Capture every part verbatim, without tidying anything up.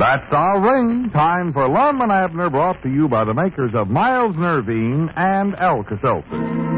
That's our ring. Time for Lum and Abner, brought to you by the makers of Miles Nervine and Alka-Seltzer.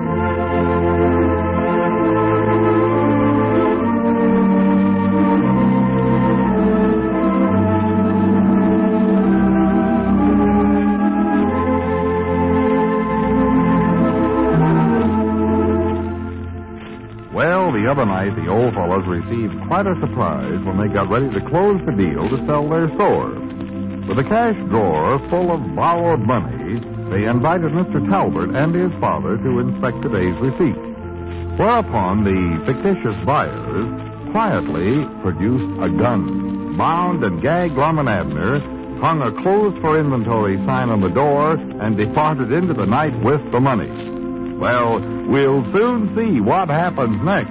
The other night, the old fellows received quite a surprise when they got ready to close the deal to sell their store. With a cash drawer full of borrowed money, they invited Mister Talbert and his father to inspect today's receipts. Whereupon the fictitious buyers quietly produced a gun, bound and gagged Lum and Abner, hung a closed for inventory sign on the door, and departed into the night with the money. Well, we'll soon see what happens next.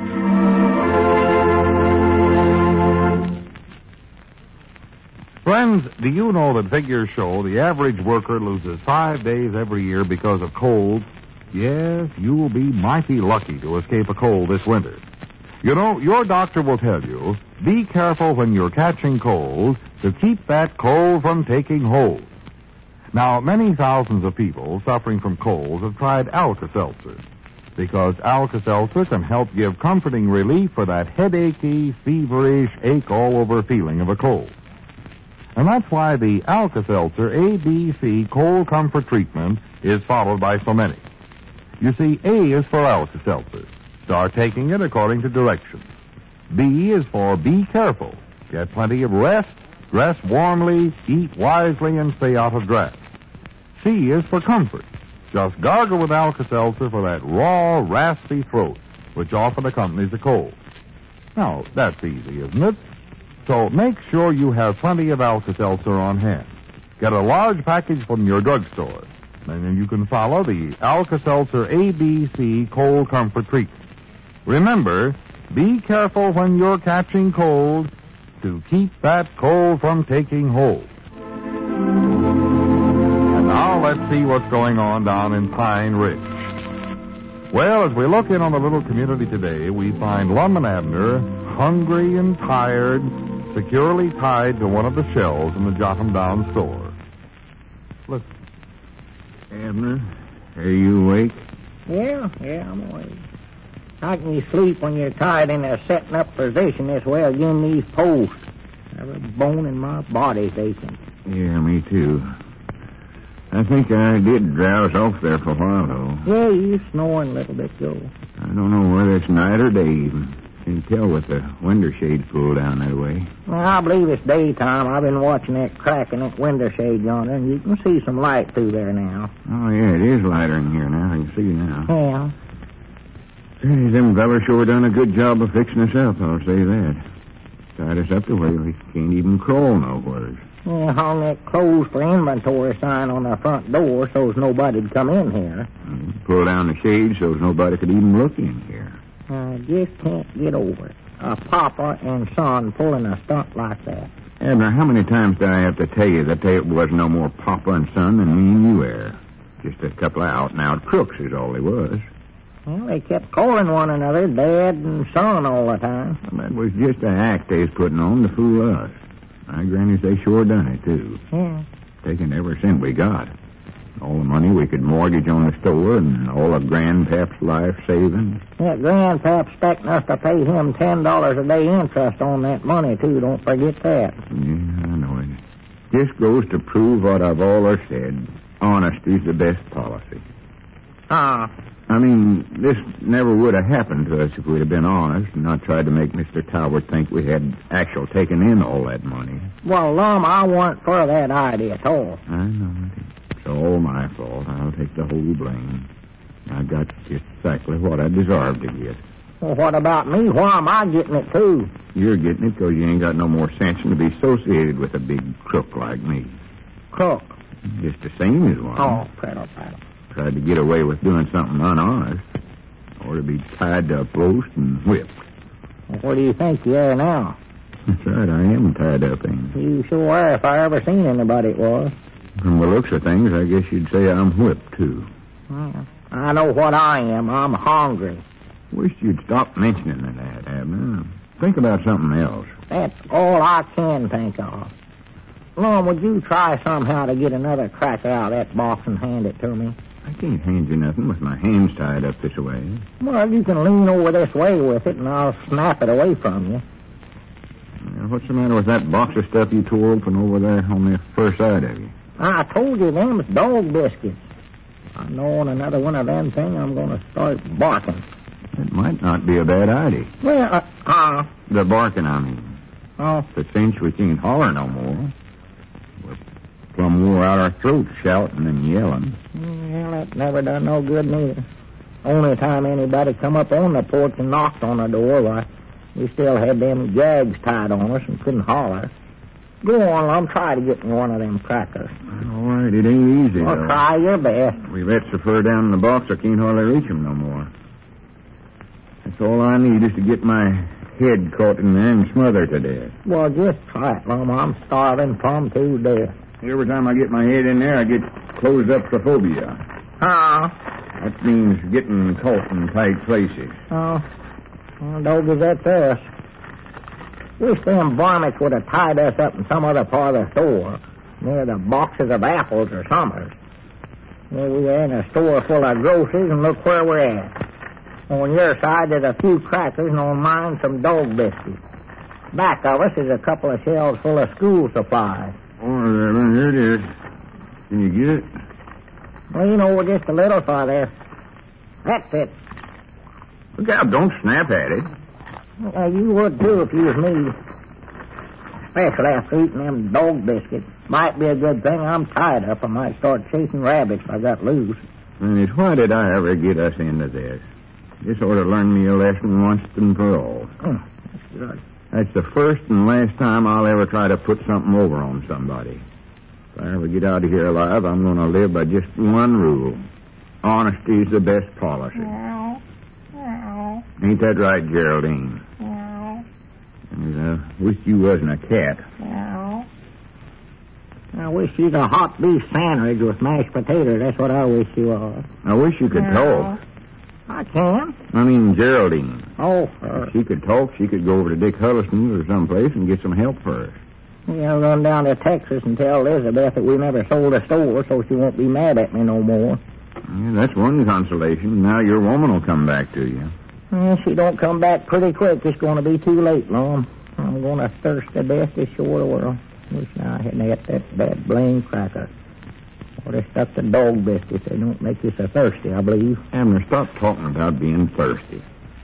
Friends, do you know that figures show the average worker loses five days every year because of colds? Yes, you will be mighty lucky to escape a cold this winter. You know, your doctor will tell you, be careful when you're catching colds to keep that cold from taking hold. Now, many thousands of people suffering from colds have tried Alka-Seltzer, because Alka-Seltzer can help give comforting relief for that headachy, feverish, ache-all-over feeling of a cold. And that's why the Alka-Seltzer A B C Cold Comfort Treatment is followed by so many. You see, A is for Alka-Seltzer. Start taking it according to directions. B is for be careful. Get plenty of rest, dress warmly, eat wisely, and stay out of drafts. C is for comfort. Just gargle with Alka-Seltzer for that raw, raspy throat, which often accompanies a cold. Now, that's easy, isn't it? So make sure you have plenty of Alka-Seltzer on hand. Get a large package from your drugstore, and then you can follow the Alka-Seltzer A B C Cold Comfort Treatment. Remember, be careful when you're catching cold to keep that cold from taking hold. And now let's see what's going on down in Pine Ridge. Well, as we look in on the little community today, we find Lum and Abner hungry and tired, securely tied to one of the shelves in the Jot-'em Down store. Listen. Abner, are you awake? Yeah, yeah, I'm awake. How can you sleep when you're tied in a setting up position this way against these posts? Every bone in my body's aching. Yeah, me too. I think I did drowse off there for a while, though. Yeah, you snoring a little bit, Joe. I don't know whether it's night or day even. Can't tell with the window shade pulled down that way. Well, I believe it's daytime. I've been watching that crack in that window shade yonder, and you can see some light through there now. Oh, yeah, it is lighter in here now. I can see now. Yeah. Hey, them fellas sure done a good job of fixing us up, I'll say that. Tied us up to where we can't even crawl nowhere. Yeah, hung that closed for inventory sign on the front door so's nobody'd come in here. And pull down the shade so's nobody could even look in here. I just can't get over it. A papa and son pulling a stunt like that. Abner, how many times do I have to tell you that there was no more papa and son than me and you are? Just a couple of out-and-out crooks is all they was. Well, they kept calling one another dad and son all the time. Well, that was just an act they was putting on to fool us. My grannies, they sure done it, too. Yeah. Taking every cent we got. All the money we could mortgage on the store and all of Grandpap's life savings. Yeah, Grandpap's expecting us to pay him ten dollars a day interest on that money, too. Don't forget that. Yeah, I know it. Just goes to prove what I've always said. Honesty's the best policy. Ah. I mean, this never would have happened to us if we'd have been honest and not tried to make Mister Talbert think we had actually taken in all that money. Well, Lum, I wasn't for that idea at all. I know it. It's all my fault. I'll take the whole blame. I got just exactly what I deserved to get. Well, what about me? Why am I getting it, too? You're getting it because you ain't got no more sense than to be associated with a big crook like me. Crook? Just the same as one. Oh, prattle, prattle. Tried to get away with doing something unhonest. Or to be tied to a post and whipped. Well, where do you think you are now? That's right, I am tied up, ain't I? You sure are, if I ever seen anybody it was. From the looks of things, I guess you'd say I'm whipped, too. Well, I know what I am. I'm hungry. Wish you'd stop mentioning that, Abner. Think about something else. That's all I can think of. Lord, would you try somehow to get another cracker out of that box and hand it to me? I can't hand you nothing with my hands tied up this way. Well, you can lean over this way with it, and I'll snap it away from you. Now, what's the matter with that box of stuff you tore open over there on the first side of you? I told you them's dog biscuits. I know on another one of them things I'm going to start barking. It might not be a bad idea. Well, uh, uh The barking, I mean. Oh. The cinch we can't holler no more. We're plumb wore out our throats shouting and yelling. Well, that never done no good neither. Only time anybody come up on the porch and knocked on the door, why, we still had them gags tied on us and couldn't holler. Go on, Lum, try to get me one of them crackers. All right, it ain't easy, Well, though. try your best. We let so far down in the box I can't hardly reach 'em no more. That's all I need is to get my head caught in there and smothered to death. Well, just try it, Lum. I'm starving plumb to death. Every time I get my head in there, I get closed up phobia. Huh? That means getting caught in tight places. Oh, well, doggies, that's us. Wish them varmints would have tied us up in some other part of the store, near the boxes of apples or summers. Here we are in a store full of groceries, and look where we're at. On your side, there's a few crackers, and on mine, some dog biscuits. Back of us is a couple of shelves full of school supplies. Oh, there, here it is. Can you get it? Lean over just a little farther. That's it. Look out, don't snap at it. Uh, you would, too, if you was me. Especially after eating them dog biscuits. Might be a good thing I'm tied up. I might start chasing rabbits if I got loose. And it's why did I ever get us into this? This ought to learn me a lesson once and for all. Mm, that's good. That's the first and last time I'll ever try to put something over on somebody. If I ever get out of here alive, I'm going to live by just one rule. Honesty is the best policy. Meow. Meow. Ain't that right, Geraldine? Meow. And I uh, wish you wasn't a cat. Meow. I wish you'd a hot beef sandwich with mashed potatoes. That's what I wish you was. I wish you could talk. I can. I mean, Geraldine. Oh, uh, If she could talk, she could go over to Dick Hulliston's or someplace and get some help for us. yeah, run down to Texas and tell Elizabeth that we never sold a store so she won't be mad at me no more. Yeah, that's one consolation. Now your woman will come back to you. Well, she don't come back pretty quick. It's going to be too late, Mom. I'm going to thirst to death this short world. Wish I hadn't had that bad blame cracker. Or they stuck to dog biscuits. They don't make you so thirsty, I believe. Abner, stop talking about being thirsty.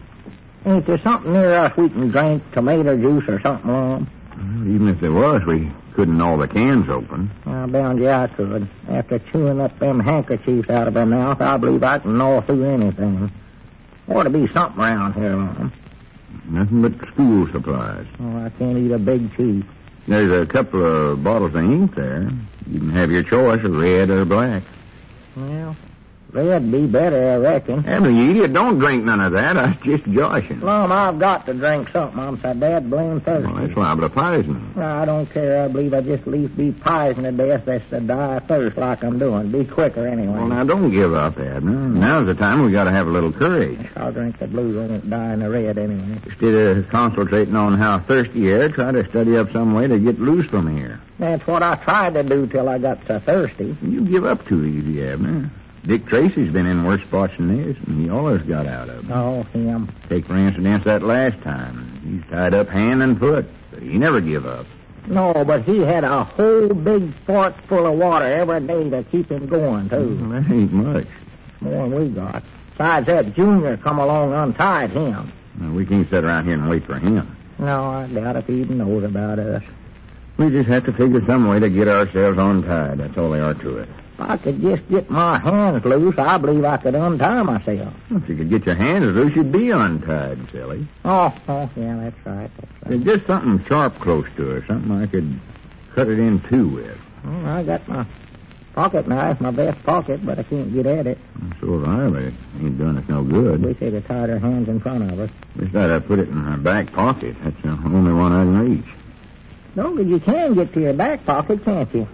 Ain't there something near us we can drink, tomato juice or something, Mom? Well, even if there was, we couldn't all the cans open. I bound you I could. After chewing up them handkerchiefs out of her mouth, I believe I can gnaw through anything. Ought to be something around here, Mom. Nothing but school supplies. Oh, I can't eat a big cheese. There's a couple of bottles of ink there. You can have your choice of red or black. Well, red'd be better, I reckon. Abner, you idiot, don't drink none of that. I was just joshing. Mom, I've got to drink something. I'm so bad blame thirsty. Well, that's liable to poison. I don't care. I believe I just at least be poisoned to death. That's to die of thirst like I'm doing. Be quicker anyway. Well, now, don't give up, Abner. Now's the time we got to have a little courage. I'll drink the blue. I won't die in the red anyway. Instead of concentrating on how thirsty you are, try to study up some way to get loose from here. That's what I tried to do till I got so thirsty. You give up too easy, Abner. Dick Tracy's been in worse spots than this, and he always got out of them. Oh, him. Take, for instance, that last time. He's tied up hand and foot, but he never give up. No, but he had a whole big fort full of water every day to keep him going, too. Well, that ain't much. More than we got. Besides that, Junior come along and untied him. Well, we can't sit around here and wait for him. No, I doubt if he even knows about us. We just have to figure some way to get ourselves untied. That's all there are to it. If I could just get my hands loose, I believe I could untie myself. Well, if you could get your hands loose, you'd be untied, silly. Oh, oh, yeah, that's right, that's right. There's just something sharp close to her, something I could cut it in two with. Well, I got my pocket knife, my best pocket, but I can't get at it. So have I, but it ain't done us no good. Wish they'd have tied our hands in front of us. Wish I'd put it in my back pocket. That's the only one I can reach. No, but you can get to your back pocket, can't you?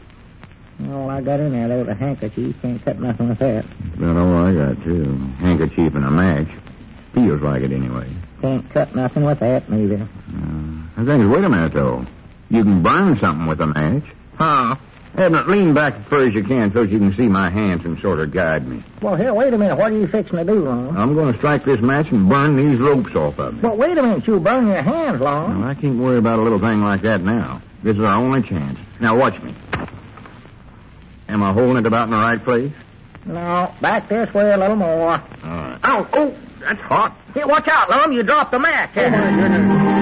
All I got in there, there was a handkerchief. Can't cut nothing with that. About all I got, too. Handkerchief and a match. Feels like it, anyway. Can't cut nothing with that, neither. Uh, I think, wait a minute, though. You can burn something with a match. Huh? Abner, lean back as far as you can so you can see my hands and sort of guide me. Well, here, wait a minute. What are you fixing to do, Lon? I'm going to strike this match and burn these ropes off of me. Well, wait a minute. You burn your hands, Lon. Well, I can't worry about a little thing like that now. This is our only chance. Now, watch me. Am I holding it about in the right place? No, back this way a little more. All right. Oh, oh, that's hot. Here, watch out, Lon. You dropped the match. Oh, my goodness.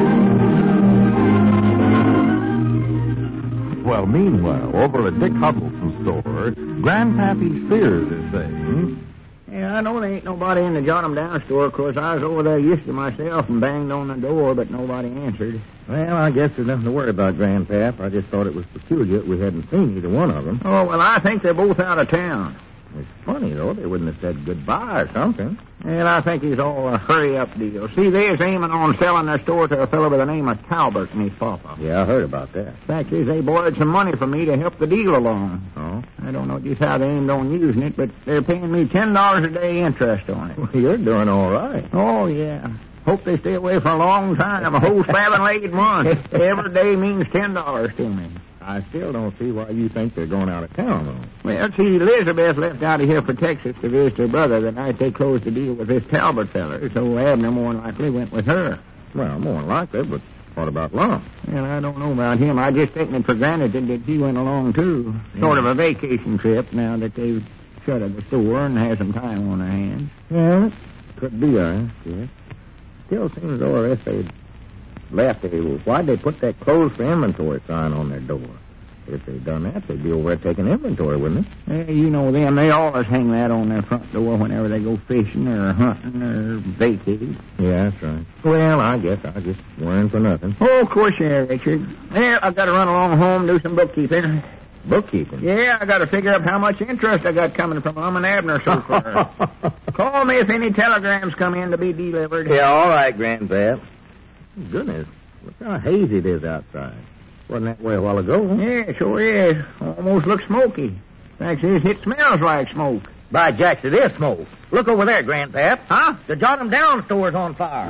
Well, meanwhile, over at Dick Huddleston's store, Grandpappy Spears is saying, Yeah, I know there ain't nobody in the Jot 'em Down store. Of course, I was over there yesterday myself and banged on the door, but nobody answered. Well, I guess there's nothing to worry about, Grandpap. I just thought it was peculiar we hadn't seen either one of them. Oh, well, I think they're both out of town. It's funny, though. They wouldn't have said goodbye or something. And I think he's all a hurry-up deal. See, they're aiming on selling their store to a fellow by the name of Talbert and his papa. Yeah, I heard about that. Fact is, they borrowed some money from me to help the deal along. Oh? I don't know just how they aimed on using it, but they're paying me ten dollars a day interest on it. Well, you're doing all right. Oh, yeah. Hope they stay away for a long time. A whole seven-legged month. Every day means ten dollars to me. I still don't see why you think they're going out of town, though. Well, see, Elizabeth left out of here for Texas to visit her brother the night they closed the deal with this Talbot feller, so Abner more than likely went with her. Well, more than likely, but what about Lum? Well, I don't know about him. I just taken it for granted that he went along, too. Yeah. Sort of a vacation trip now that they've shut at the store and has some time on their hands. Well, it could be, I guess. Still seems though if they'd left, they, why'd they put that closed for inventory sign on their door? If they'd done that, they'd be over there taking inventory, wouldn't they? Yeah, you know them. They always hang that on their front door whenever they go fishing or hunting or vacating. Yeah, that's right. Well, I guess I just weren't for nothing. Oh, of course you are, Richard. Well, I've got to run along home and do some bookkeeping. Bookkeeping? Yeah, I got to figure up how much interest I got coming from Lum and Abner so far. Call me if any telegrams come in to be delivered. Yeah, all right, Grandpap. Goodness, look how hazy it is outside. Wasn't that way a while ago, huh? Yeah, sure is. Almost looks smoky. Fact is, it smells like smoke. By jacks, it is smoke. Look over there, Grandpap. Huh? The Jot 'em Down store's on fire.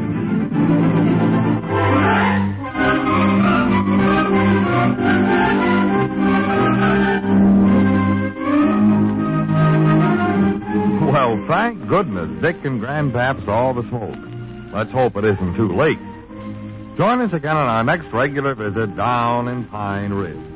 well, thank goodness Dick and Grandpap saw the smoke. Let's hope it isn't too late. Join us again on our next regular visit down in Pine Ridge.